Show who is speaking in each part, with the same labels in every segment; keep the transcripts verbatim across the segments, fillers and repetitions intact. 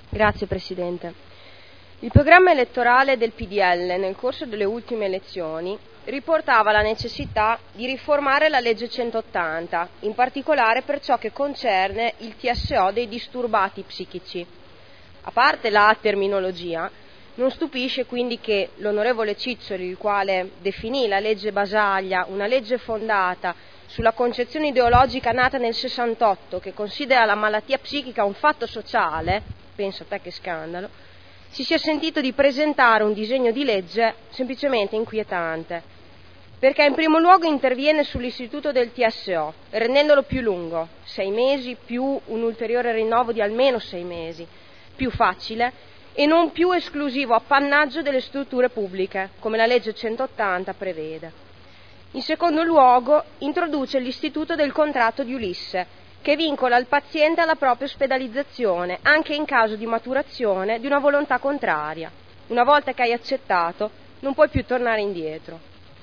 Speaker 1: Grazie Presidente. Il programma elettorale del P D L nel corso delle ultime elezioni riportava la necessità di riformare la legge centottanta, in particolare per ciò che concerne il T S O dei disturbati psichici. A parte la terminologia, non stupisce quindi che l'onorevole Ciccioli, il quale definì la legge Basaglia una legge fondata sulla concezione ideologica nata nel sessantotto, che considera la malattia psichica un fatto sociale, pensa a te che scandalo, si sia sentito di presentare un disegno di legge semplicemente inquietante, perché in primo luogo interviene sull'istituto del T S O, rendendolo più lungo, sei mesi più un ulteriore rinnovo di almeno sei mesi, più facile e non più esclusivo appannaggio delle strutture pubbliche, come la legge centottanta prevede. In secondo luogo, introduce l'istituto del contratto di Ulisse, che vincola il paziente alla propria ospedalizzazione, anche in caso di maturazione di una volontà contraria. Una volta che hai accettato, non puoi più tornare indietro.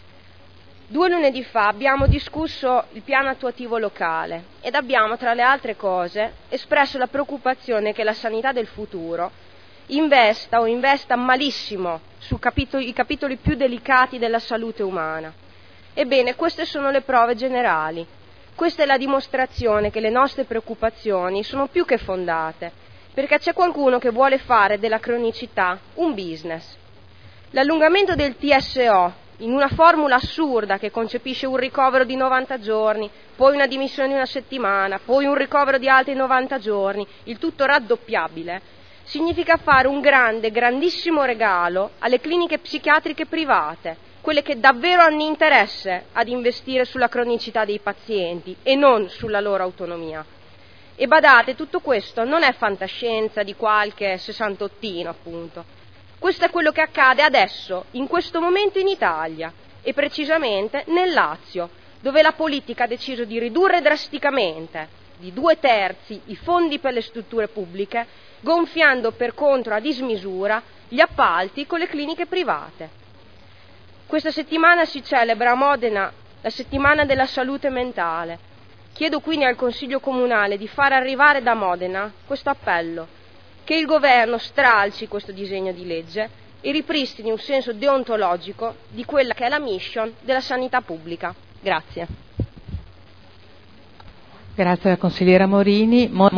Speaker 1: Due lunedì fa abbiamo discusso il piano attuativo locale ed abbiamo, tra le altre cose, espresso la preoccupazione che la sanità del futuro investa o investa malissimo sui capitoli, capitoli più delicati della salute umana. Ebbene, queste sono le prove generali. Questa è la dimostrazione che le nostre preoccupazioni sono più che fondate, perché c'è qualcuno che vuole fare della cronicità un business. L'allungamento del T S O in una formula assurda che concepisce un ricovero di novanta giorni, poi una dimissione di una settimana, poi un ricovero di altri novanta giorni, il tutto raddoppiabile, significa fare un grande, grandissimo regalo alle cliniche psichiatriche private, quelle che davvero hanno interesse ad investire sulla cronicità dei pazienti e non sulla loro autonomia. E badate, tutto questo non è fantascienza di qualche sessantottino, appunto. Questo è quello che accade adesso, in questo momento in Italia, e precisamente nel Lazio, dove la politica ha deciso di ridurre drasticamente, di due terzi, i fondi per le strutture pubbliche, gonfiando per contro a dismisura gli appalti con le cliniche private. Questa settimana si celebra a Modena la settimana della salute mentale. Chiedo quindi al Consiglio Comunale di far arrivare da Modena questo appello, che il Governo stralci questo disegno di legge e ripristini un senso deontologico di quella che è la mission della sanità pubblica. Grazie.
Speaker 2: Grazie alla consigliera Morini.